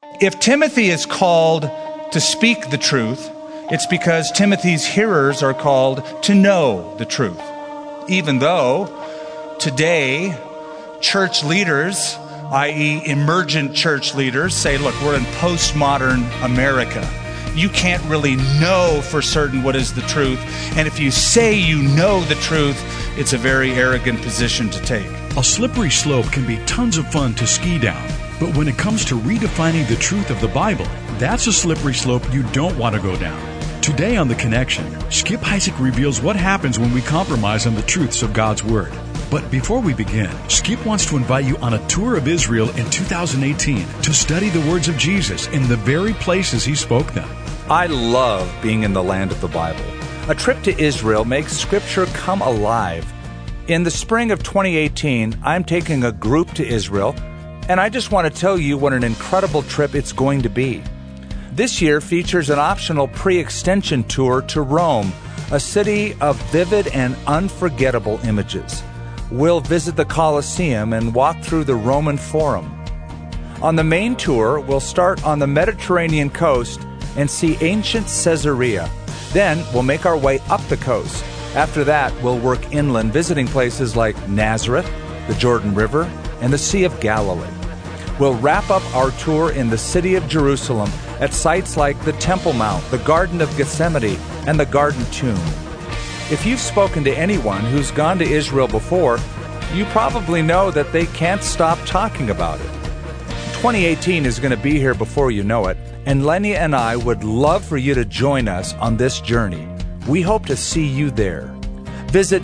If Timothy is called to speak the truth, it's because Timothy's hearers are called to know the truth. Even though today church leaders, i.e. emergent church leaders, say, look, we're in postmodern America. You can't really know for certain what is the truth. And if you say you know the truth, it's a very arrogant position to take. A slippery slope can be tons of fun to ski down. But when it comes to redefining the truth of the Bible, that's a slippery slope you don't want to go down. Today on The Connection, Skip Heitzig reveals what happens when we compromise on the truths of God's Word. But before we begin, Skip wants to invite you on a tour of Israel in 2018 to study the words of Jesus in the very places he spoke them. I love being in the land of the Bible. A trip to Israel makes Scripture come alive. In the spring of 2018, I'm taking a group to Israel, and I just want to tell you what an incredible trip it's going to be. This year features an optional pre-extension tour to Rome, a city of vivid and unforgettable images. We'll visit the Colosseum and walk through the Roman Forum. On the main tour, we'll start on the Mediterranean coast and see ancient Caesarea. Then we'll make our way up the coast. After that, we'll work inland, visiting places like Nazareth, the Jordan River, and the Sea of Galilee. We'll wrap up our tour in the city of Jerusalem at sites like the Temple Mount, the Garden of Gethsemane, and the Garden Tomb. If you've spoken to anyone who's gone to Israel before, you probably know that they can't stop talking about it. 2018 is going to be here before you know it, and Lenny and I would love for you to join us on this journey. We hope to see you there. Visit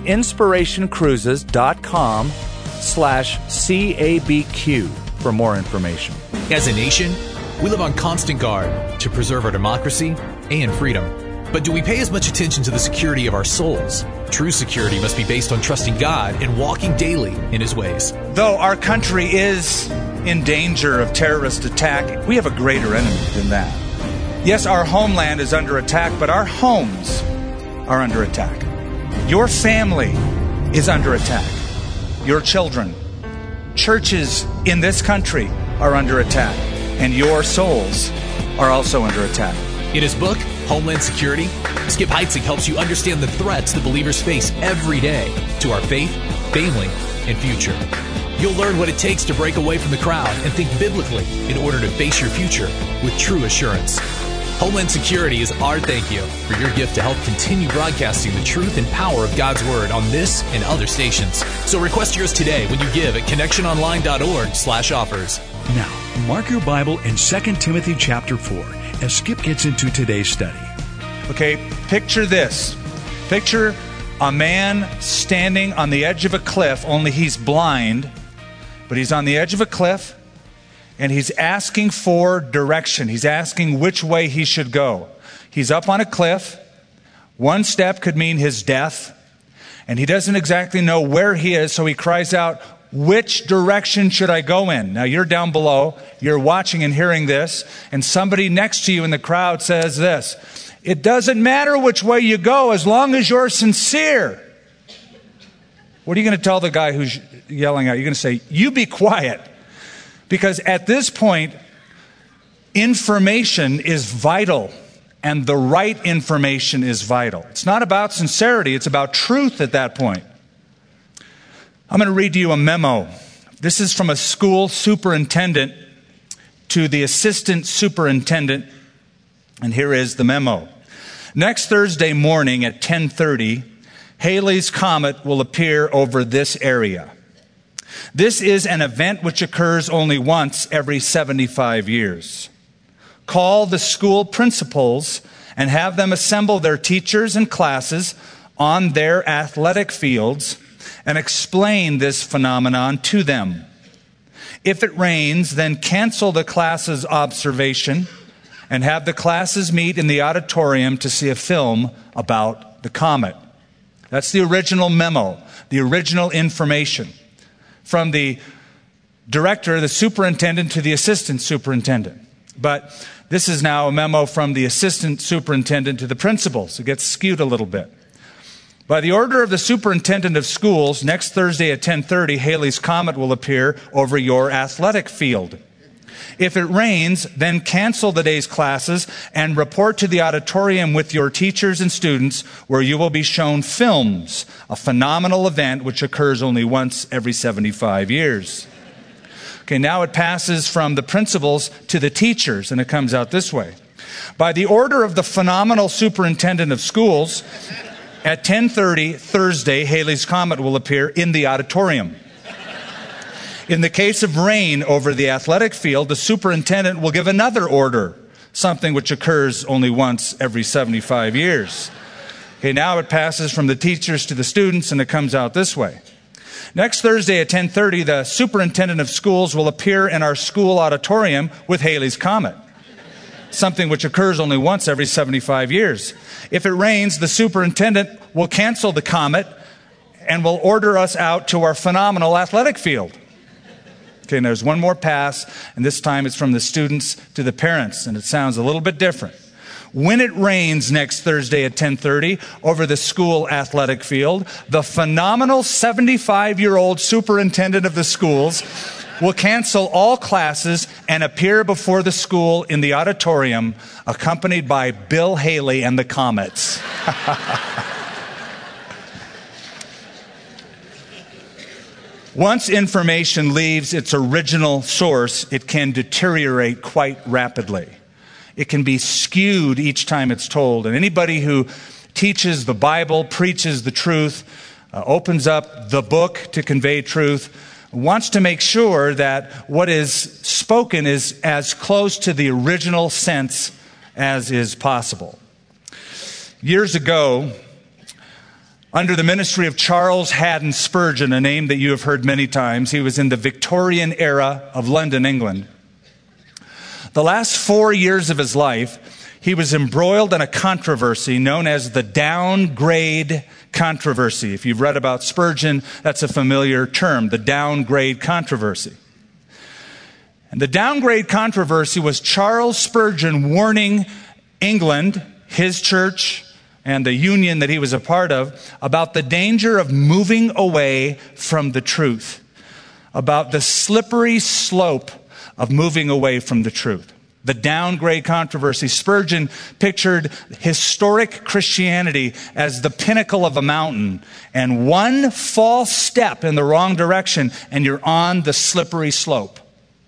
inspirationcruises.com/CABQ for more information. As a nation, we live on constant guard to preserve our democracy and freedom. But do we pay as much attention to the security of our souls? True security must be based on trusting God and walking daily in His ways. Though our country is in danger of terrorist attack, we have a greater enemy than that. Yes, our homeland is under attack, but our homes are under attack. Your family is under attack. Your children, churches in this country are under attack, and your souls are also under attack. In his book, Homeland Security, Skip Heitzig helps you understand the threats that believers face every day to our faith, family, and future. You'll learn what it takes to break away from the crowd and think biblically in order to face your future with true assurance. Homeland Security is our thank you for your gift to help continue broadcasting the truth and power of God's Word on this and other stations. So request yours today when you give at connectiononline.org/offers. Now, mark your Bible in 2 Timothy chapter 4 as Skip gets into today's study. Okay, picture this. Picture a man standing on the edge of a cliff, only he's blind, but he's on the edge of a cliff, and he's asking for direction. He's asking which way he should go. He's up on a cliff. One step could mean his death, and he doesn't exactly know where he is, so he cries out, which direction should I go in? Now you're down below, you're watching and hearing this, and somebody next to you in the crowd says this, it doesn't matter which way you go as long as you're sincere. What are you going to tell the guy who's yelling out? You're going to say, you be quiet. Because at this point, information is vital, and the right information is vital. It's not about sincerity, it's about truth at that point. I'm going to read to you a memo. This is from a school superintendent to the assistant superintendent, and here is the memo. Next Thursday morning at 10:30, Halley's Comet will appear over this area. This is an event which occurs only once every 75 years. Call the school principals and have them assemble their teachers and classes on their athletic fields and explain this phenomenon to them. If it rains, then cancel the class's observation and have the classes meet in the auditorium to see a film about the comet. That's the original memo, the original information from the director, the superintendent, to the assistant superintendent. But this is now a memo from the assistant superintendent to the principals. It gets skewed a little bit. By the order of the superintendent of schools, next Thursday at 10:30, Halley's Comet will appear over your athletic field. If it rains, then cancel the day's classes and report to the auditorium with your teachers and students, where you will be shown films, a phenomenal event which occurs only once every 75 years. Okay, now it passes from the principals to the teachers, and it comes out this way. By the order of the phenomenal superintendent of schools, at 10:30 Thursday, Halley's Comet will appear in the auditorium. In the case of rain over the athletic field, the superintendent will give another order, something which occurs only once every 75 years. Okay, now it passes from the teachers to the students, and it comes out this way. Next Thursday at 10:30, the superintendent of schools will appear in our school auditorium with Halley's Comet, something which occurs only once every 75 years. If it rains, the superintendent will cancel the comet and will order us out to our phenomenal athletic field. Okay, and there's one more pass, and this time it's from the students to the parents, and it sounds a little bit different. When it rains next Thursday at 10:30 over the school athletic field, the phenomenal 75-year-old superintendent of the schools will cancel all classes and appear before the school in the auditorium, accompanied by Bill Haley and the Comets. Once information leaves its original source, it can deteriorate quite rapidly. It can be skewed each time it's told. And anybody who teaches the Bible, preaches the truth, opens up the book to convey truth, wants to make sure that what is spoken is as close to the original sense as is possible. Years ago, under the ministry of Charles Haddon Spurgeon, a name that you have heard many times, he was in the Victorian era of London, England. The last 4 years of his life, he was embroiled in a controversy known as the downgrade controversy. If you've read about Spurgeon, that's a familiar term, the downgrade controversy. And the downgrade controversy was Charles Spurgeon warning England, his church, and the union that he was a part of, about the danger of moving away from the truth, about the slippery slope of moving away from the truth. The downgrade controversy. Spurgeon pictured historic Christianity as the pinnacle of a mountain, and one false step in the wrong direction and you're on the slippery slope.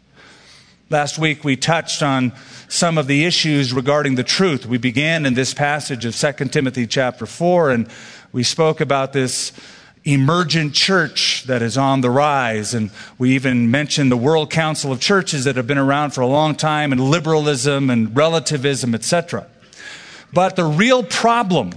Last week we touched on some of the issues regarding the truth. We began in this passage of 2 Timothy chapter 4, and we spoke about this emergent church that is on the rise, and we even mentioned the World Council of Churches that have been around for a long time, and liberalism and relativism, etc. But the real problem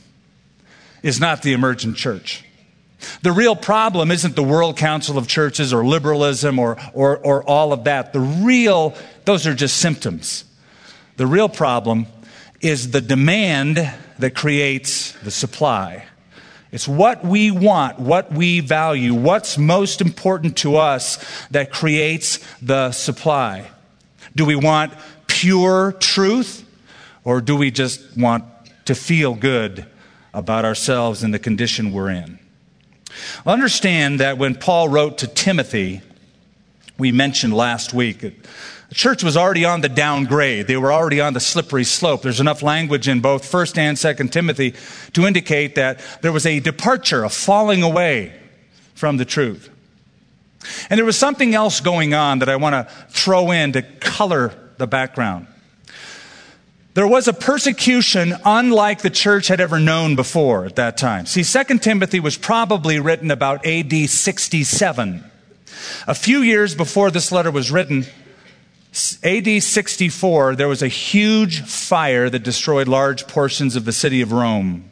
is not the emergent church. The real problem isn't the World Council of Churches or liberalism or all of that. Those are just symptoms. The real problem is the demand that creates the supply. It's what we want, what we value, what's most important to us that creates the supply. Do we want pure truth, or do we just want to feel good about ourselves and the condition we're in? Well, understand that when Paul wrote to Timothy, we mentioned last week, the church was already on the downgrade. They were already on the slippery slope. There's enough language in both 1 and 2 Timothy to indicate that there was a departure, a falling away from the truth. And there was something else going on that I want to throw in to color the background. There was a persecution unlike the church had ever known before at that time. See, 2 Timothy was probably written about AD 67. A few years before this letter was written, AD 64, there was a huge fire that destroyed large portions of the city of Rome.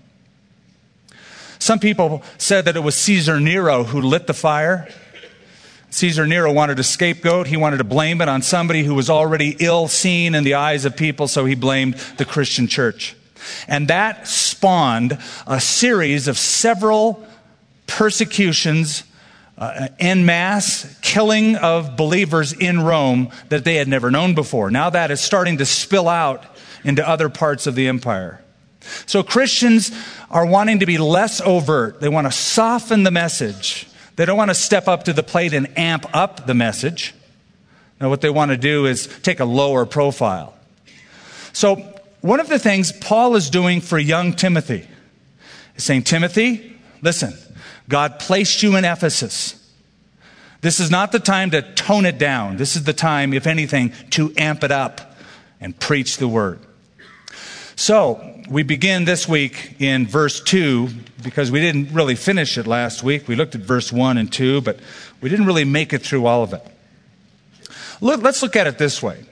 Some people said that it was Caesar Nero who lit the fire. Caesar Nero wanted a scapegoat. He wanted to blame it on somebody who was already ill seen in the eyes of people, so he blamed the Christian church. And that spawned a series of several persecutions, en masse killing of believers in Rome that they had never known before. Now that is starting to spill out into other parts of the empire. So Christians are wanting to be less overt. They want to soften the message. They don't want to step up to the plate and amp up the message. Now, what they want to do is take a lower profile. So, one of the things Paul is doing for young Timothy is saying, Timothy, listen, God placed you in Ephesus. This is not the time to tone it down. This is the time, if anything, to amp it up and preach the word. So, we begin this week in verse 2, because we didn't really finish it last week. We looked at verse 1 and 2, but we didn't really make it through all of it. Let's look at it this way.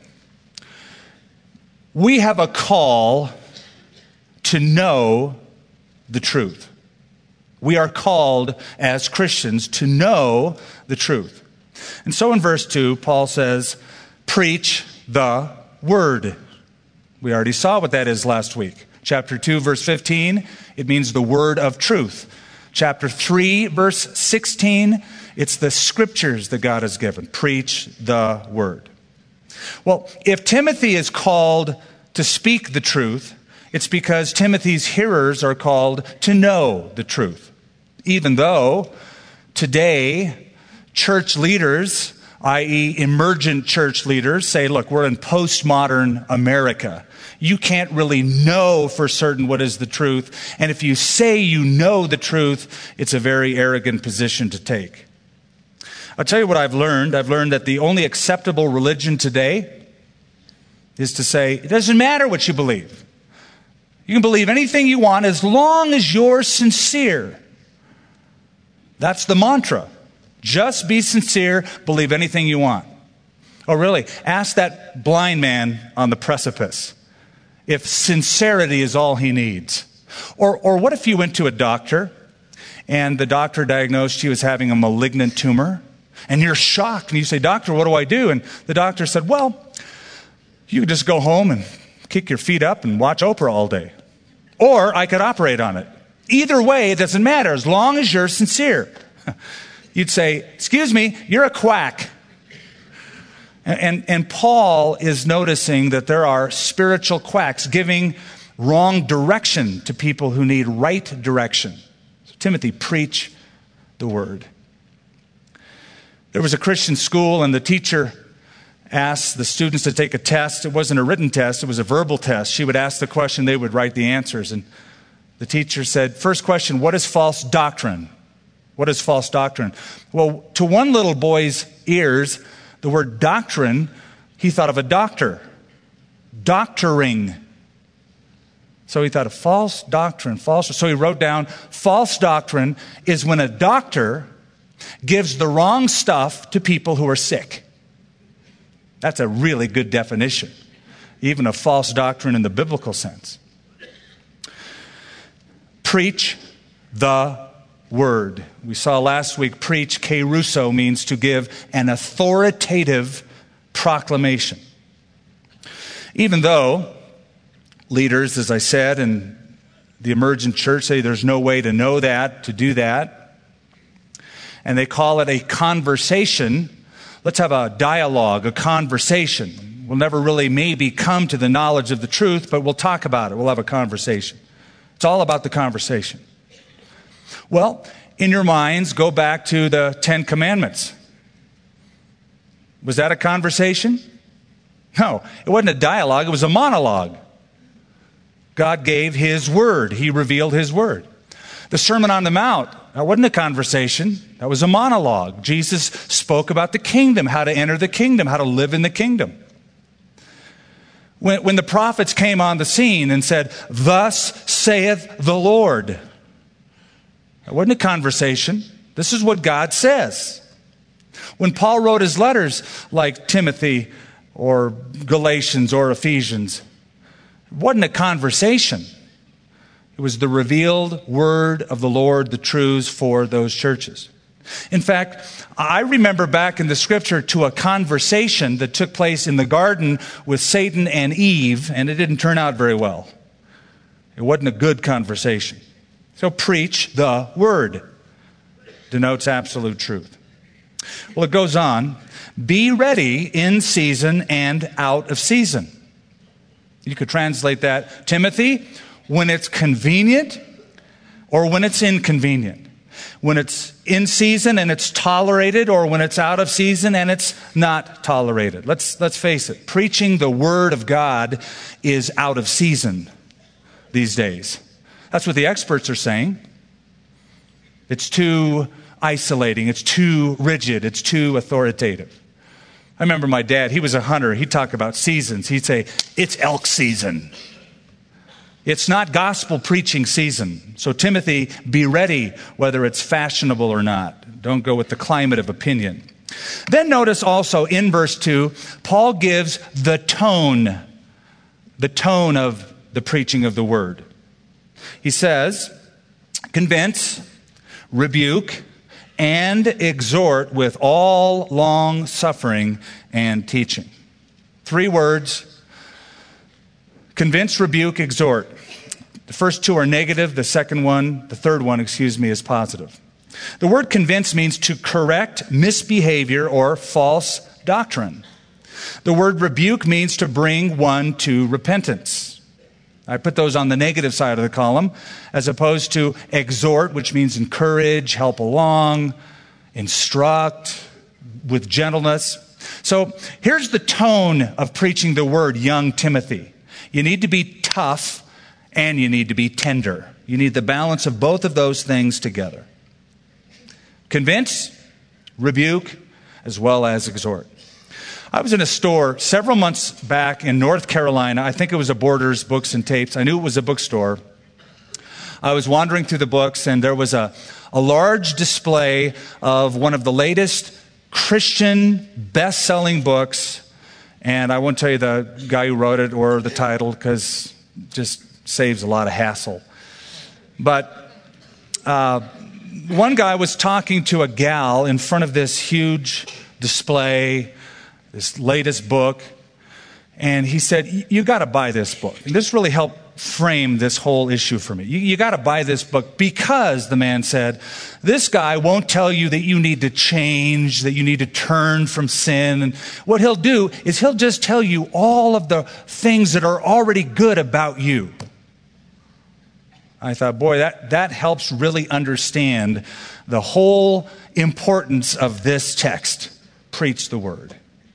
We have a call to know the truth. We are called as Christians to know the truth. And so in verse 2, Paul says, preach the word. We already saw what that is last week. Chapter 2, verse 15, it means the word of truth. Chapter 3, verse 16, it's the scriptures that God has given. Preach the word. Well, if Timothy is called to speak the truth, it's because Timothy's hearers are called to know the truth. Even though today church leaders, i.e. emergent church leaders, say, look, we're in postmodern America. You can't really know for certain what is the truth. And if you say you know the truth, it's a very arrogant position to take. I'll tell you what I've learned. I've learned that the only acceptable religion today is to say, it doesn't matter what you believe. You can believe anything you want as long as you're sincere. That's the mantra. Just be sincere, believe anything you want. Oh, really? Ask that blind man on the precipice if sincerity is all he needs. Or what if you went to a doctor and the doctor diagnosed you as having a malignant tumor and you're shocked and you say, doctor, what do I do? And the doctor said, well, you could just go home and kick your feet up and watch Oprah all day. Or I could operate on it. Either way, it doesn't matter as long as you're sincere. You'd say, excuse me, you're a quack. And Paul is noticing that there are spiritual quacks giving wrong direction to people who need right direction. So, Timothy, preach the word. There was a Christian school and the teacher asked the students to take a test. It wasn't a written test, it was a verbal test. She would ask the question, they would write the answers. And the teacher said, first question, what is false doctrine? What is false doctrine? Well, to one little boy's ears, the word doctrine, he thought of a doctor. Doctoring. So he thought of false doctrine. So he wrote down, false doctrine is when a doctor gives the wrong stuff to people who are sick. That's a really good definition, even of false doctrine in the biblical sense. Preach the word. We saw last week, preach, kerusso, means to give an authoritative proclamation. Even though leaders, as I said, in the emergent church say there's no way to know that, to do that, and they call it a conversation. Let's have a dialogue, a conversation. We'll never really maybe come to the knowledge of the truth, but we'll talk about it. We'll have a conversation. It's all about the conversation. Well, in your minds, go back to the 10 Commandments. Was that a conversation? No, it wasn't a dialogue, it was a monologue. God gave His word. He revealed His word. The Sermon on the Mount, that wasn't a conversation. That was a monologue. Jesus spoke about the kingdom, how to enter the kingdom, how to live in the kingdom. When the prophets came on the scene and said, thus saith the Lord, that wasn't a conversation. This is what God says. When Paul wrote his letters like Timothy or Galatians or Ephesians, it wasn't a conversation. It was the revealed word of the Lord, the truths for those churches. In fact, I remember back in the scripture to a conversation that took place in the garden with Satan and Eve, and it didn't turn out very well. It wasn't a good conversation. So preach the word. Denotes absolute truth. Well, it goes on. Be ready in season and out of season. You could translate that, Timothy, when it's convenient or when it's inconvenient. when it's in season and it's tolerated, or when it's out of season and it's not tolerated. Let's face it, preaching the Word of God is out of season these days. That's what the experts are saying. It's too isolating, it's too rigid, it's too authoritative. I remember my dad, he was a hunter, he'd talk about seasons. He'd say, it's elk season. It's not gospel preaching season. So Timothy, be ready whether it's fashionable or not. Don't go with the climate of opinion. Then notice also in verse 2, Paul gives the tone of the preaching of the word. He says, convince, rebuke, and exhort with all long suffering and teaching. 3 words. Convince, rebuke, exhort. The first 2 are negative. The third one, is positive. The word convince means to correct misbehavior or false doctrine. The word rebuke means to bring one to repentance. I put those on the negative side of the column, as opposed to exhort, which means encourage, help along, instruct with gentleness. So here's the tone of preaching the word, young Timothy. You need to be tough and you need to be tender. You need the balance of both of those things together. Convince, rebuke, as well as exhort. I was in a store several months back in North Carolina. I think it was a Borders Books and Tapes. I knew it was a bookstore. I was wandering through the books, and there was a large display of one of the latest Christian best-selling books. And I won't tell you the guy who wrote it or the title, because it just saves a lot of hassle. But one guy was talking to a gal in front of this huge display, this latest book, and he said, you got to buy this book. And this really helped frame this whole issue for me. You got to buy this book because, the man said, this guy won't tell you that you need to change, that you need to turn from sin. And what he'll do is he'll just tell you all of the things that are already good about you. I thought, boy, that helps really understand the whole importance of this text. Preach the word.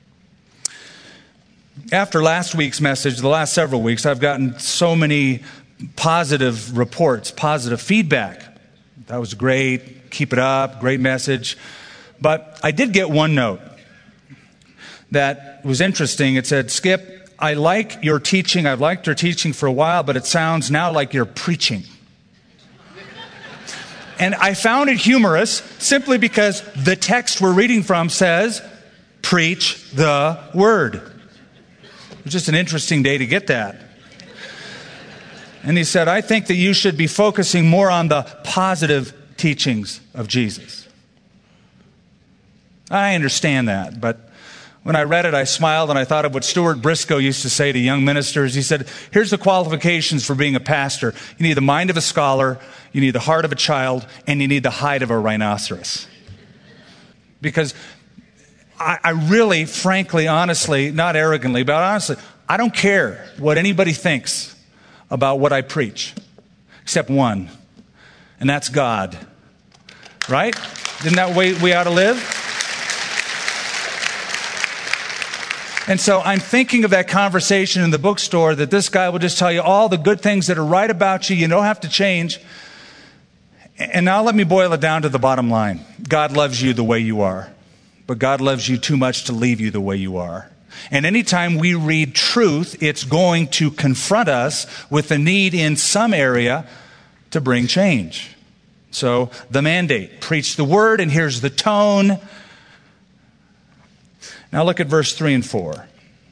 After last week's message, the last several weeks, I've gotten so many positive reports, positive feedback. That was great. Keep it up. Great message. But I did get one note that was interesting. It said, Skip, I like your teaching. I've liked your teaching for a while, but it sounds now like you're preaching. And I found it humorous simply because the text we're reading from says, preach the word. It was just an interesting day to get that. And he said, I think that you should be focusing more on the positive teachings of Jesus. I understand that, but when I read it, I smiled and I thought of what Stuart Briscoe used to say to young ministers. He said, here's the qualifications for being a pastor. You need the mind of a scholar, you need the heart of a child, and you need the hide of a rhinoceros. Because I really, frankly, honestly, not arrogantly, but honestly, I don't care what anybody thinks about what I preach, except one, and that's God. Right? Isn't that the way we ought to live? And so I'm thinking of that conversation in the bookstore that this guy will just tell you all the good things that are right about you. You don't have to change. And now let me boil it down to the bottom line. God loves you the way you are. But God loves you too much to leave you the way you are. And anytime we read truth, it's going to confront us with the need in some area to bring change. So the mandate, preach the word, and here's the tone. Now look at verse 3 and 4.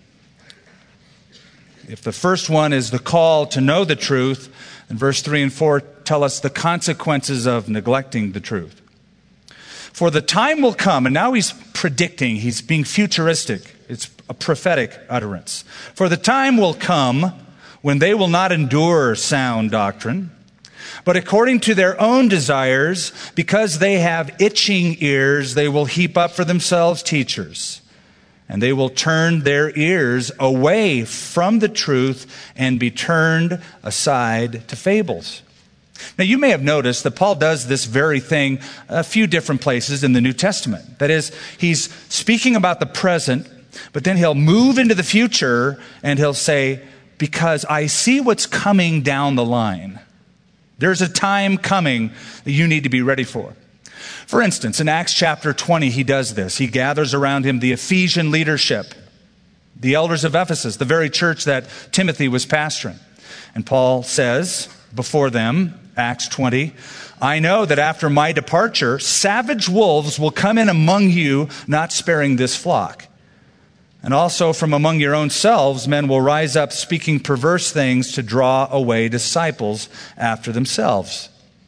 If the first one is the call to know the truth, and verse 3 and 4 tell us the consequences of neglecting the truth. For the time will come, and now he's predicting, he's being futuristic. It's a prophetic utterance. For the time will come when they will not endure sound doctrine, but according to their own desires, because they have itching ears, they will heap up for themselves teachers. And they will turn their ears away from the truth and be turned aside to fables. Now, you may have noticed that Paul does this very thing a few different places in the New Testament. That is, he's speaking about the present, but then he'll move into the future and he'll say, because I see what's coming down the line. There's a time coming that you need to be ready for. For instance, in Acts chapter 20, he does this. He gathers around him the Ephesian leadership, the elders of Ephesus, the very church that Timothy was pastoring. And Paul says before them, Acts 20, I know that after my departure, savage wolves will come in among you, not sparing this flock. And also from among your own selves, men will rise up speaking perverse things to draw away disciples after themselves.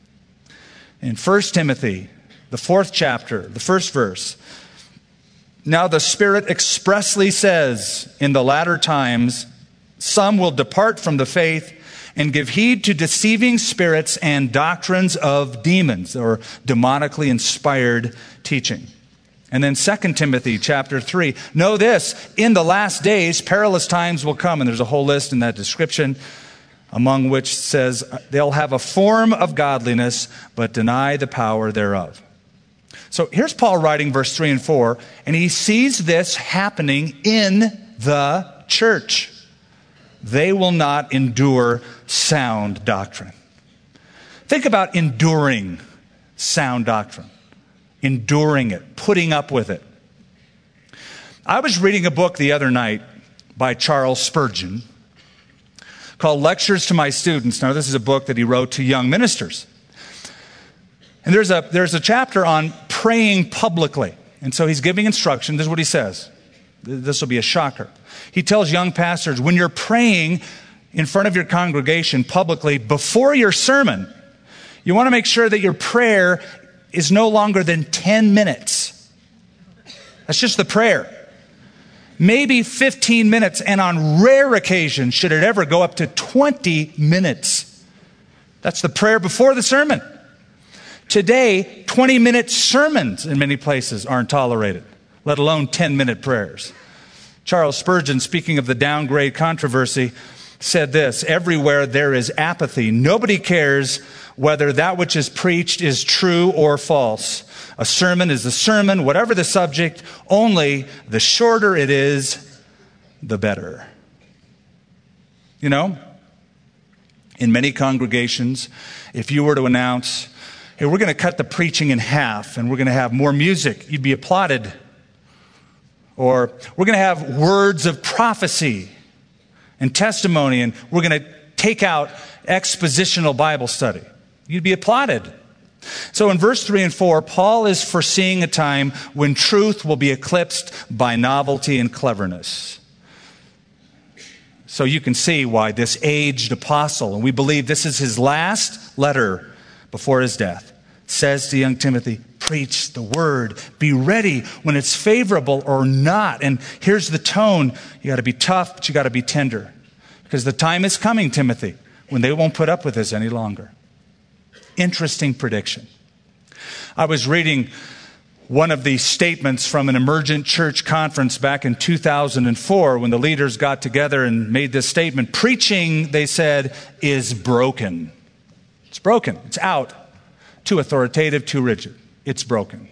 In 1 Timothy, the 4th chapter, the 1st verse, now the Spirit expressly says, in the latter times, some will depart from the faith and give heed to deceiving spirits and doctrines of demons, or demonically inspired teaching. And then 2 Timothy chapter 3, know this, in the last days, perilous times will come. And there's a whole list in that description, among which says, they'll have a form of godliness, but deny the power thereof. So here's Paul writing verse 3 and 4, and he sees this happening in the church. They will not endure sound doctrine. Think about enduring sound doctrine. Enduring it, putting up with it. I was reading a book the other night by Charles Spurgeon called Lectures to My Students. Now, this is a book that he wrote to young ministers. And there's a chapter on praying publicly. And so he's giving instruction. This is what he says. This will be a shocker. He tells young pastors, when you're praying in front of your congregation publicly before your sermon, you want to make sure that your prayer is no longer than 10 minutes. That's just the prayer. Maybe 15 minutes, and on rare occasions, should it ever go up to 20 minutes. That's the prayer before the sermon. Today, 20-minute sermons in many places aren't tolerated, let alone 10-minute prayers. Charles Spurgeon, speaking of the downgrade controversy, said this, everywhere there is apathy. Nobody cares whether that which is preached is true or false. A sermon is a sermon, whatever the subject, only the shorter it is, the better. You know, in many congregations, if you were to announce, hey, we're going to cut the preaching in half and we're going to have more music, you'd be applauded. Or we're going to have words of prophecy and testimony, and we're going to take out expositional Bible study. You'd be applauded. So in verse 3 and 4, Paul is foreseeing a time when truth will be eclipsed by novelty and cleverness. So you can see why this aged apostle, and we believe this is his last letter before his death, says to young Timothy, preach the word. Be ready when it's favorable or not. And here's the tone. You got to be tough, but you got to be tender. Because the time is coming, Timothy, when they won't put up with this any longer. Interesting prediction. I was reading one of the statements from an emergent church conference back in 2004 when the leaders got together and made this statement. Preaching, they said, is broken. It's broken. It's out. Too authoritative, too rigid. It's broken.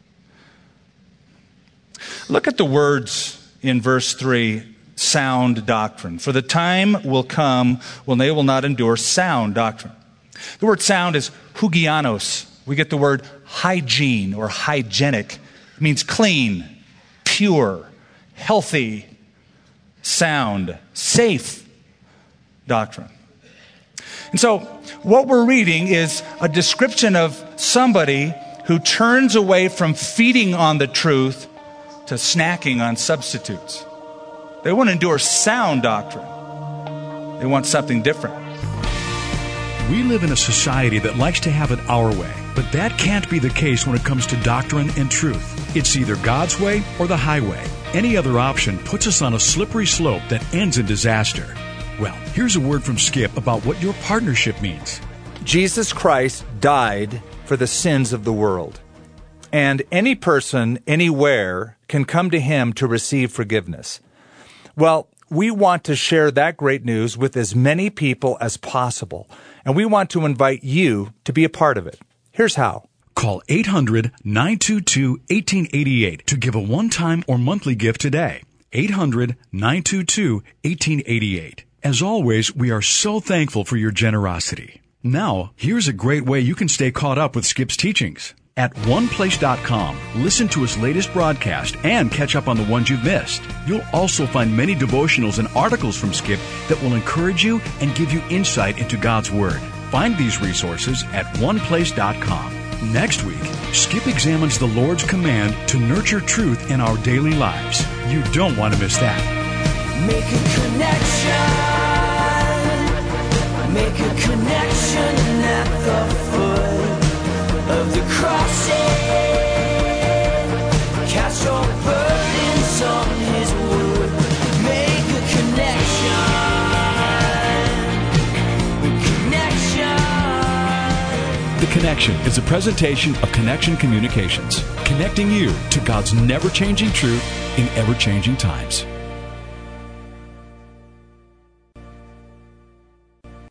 Look at the words in verse 3, sound doctrine. For the time will come when they will not endure sound doctrine. The word sound is hugianos. We get the word hygiene or hygienic. It means clean, pure, healthy, sound, safe doctrine. And so what we're reading is a description of somebody who turns away from feeding on the truth to snacking on substitutes. They won't endure sound doctrine. They want something different. We live in a society that likes to have it our way, but that can't be the case when it comes to doctrine and truth. It's either God's way or the highway. Any other option puts us on a slippery slope that ends in disaster. Well, here's a word from Skip about what your partnership means. Jesus Christ died for the sins of the world. And any person, anywhere, can come to him to receive forgiveness. Well, we want to share that great news with as many people as possible, and we want to invite you to be a part of it. Here's how. Call 800-922-1888 to give a one-time or monthly gift today. 800-922-1888. As always, we are so thankful for your generosity. Now, here's a great way you can stay caught up with Skip's teachings. At oneplace.com, listen to his latest broadcast and catch up on the ones you've missed. You'll also find many devotionals and articles from Skip that will encourage you and give you insight into God's Word. Find these resources at oneplace.com. Next week, Skip examines the Lord's command to nurture truth in our daily lives. You don't want to miss that. Make a connection at the foot of the crossing. Cast your burdens on His wood. Make a connection. The Connection is a presentation of Connection Communications, connecting you to God's never-changing truth in ever-changing times.